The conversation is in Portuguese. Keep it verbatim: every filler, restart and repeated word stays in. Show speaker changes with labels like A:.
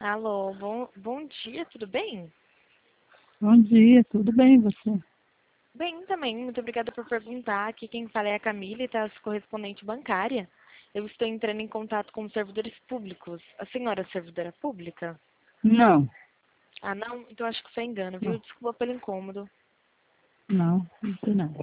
A: Alô, bom, bom dia, tudo bem?
B: Bom dia, tudo bem você?
A: Bem também, muito obrigada por perguntar. Aqui quem fala é a Camila, tá? Correspondente bancária. Eu estou entrando em contato com os servidores públicos. A senhora é servidora pública?
B: Não,
A: Ah, não? Então acho que foi engano, viu?
B: não,
A: Desculpa pelo incômodo.
B: não, não tem nada.